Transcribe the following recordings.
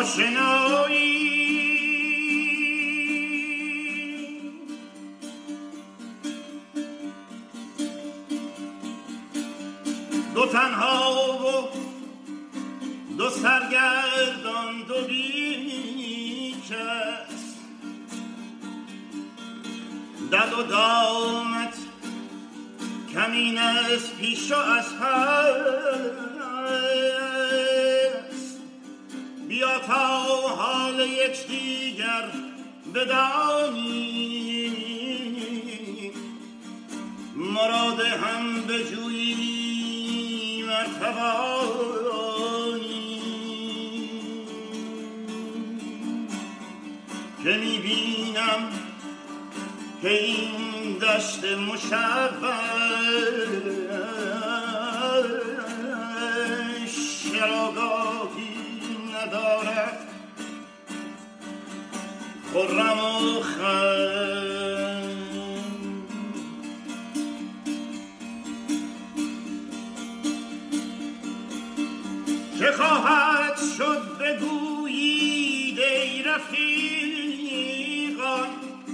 آشنایی دو تنها و دو سرگردان دو بی کس دد و دامت کمین از پیش و از پس بیا تا حال یکدیگر بدانیم مراد هم بجوییم توانیم که میبینم که این دشت مشوش چراگاهی ندارد خرم و خم چه خواهد شد بگویید ای رفیقان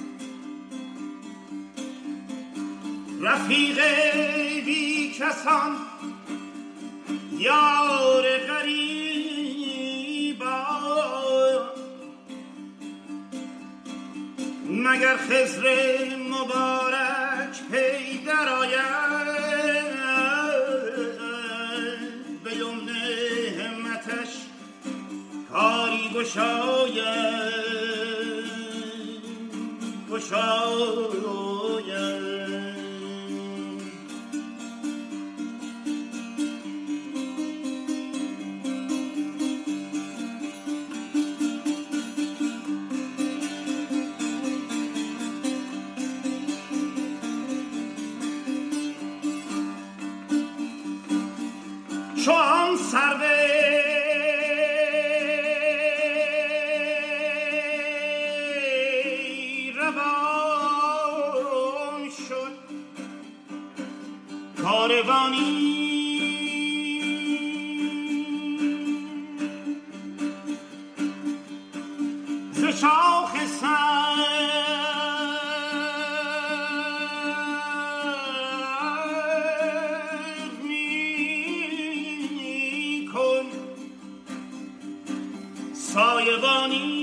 رفیق بی کسان یار غریبان مگر خضر مبارک پی در آید به یمن همتش کاری گشاید چون سرو روان شد کاروانی ز شاخ سایبانی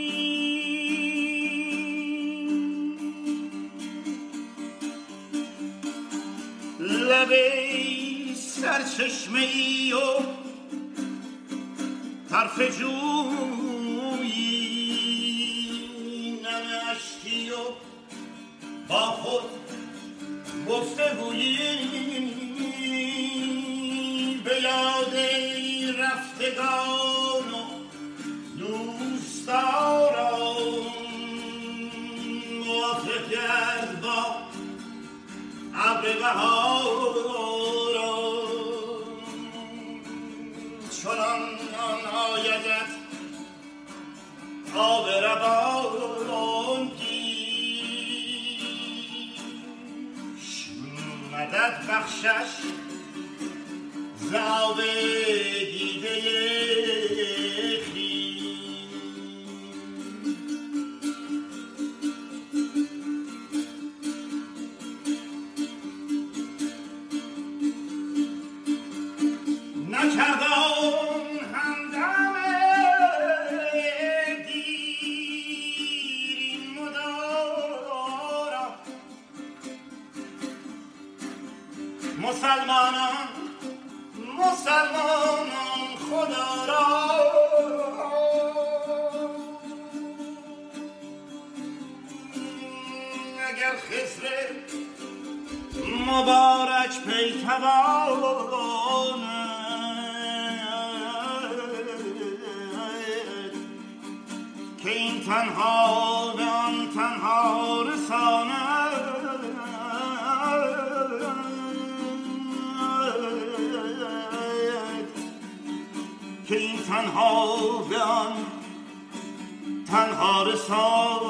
لب سرچشمه‌ای و طرف جویی نم اشکی و با خود گفتگویی به یاد رفتگان و دوستداران موافق کرد با ابر بهاران چنان آیدت آب روان گیش مدد بخشش ز آب دیده نکردان همدم دیرین مدارا مسلمانان خدا را اگر خضر مبارک پیکوان که این تنها به آن تنها رساند که این تنها به آن تنها رساند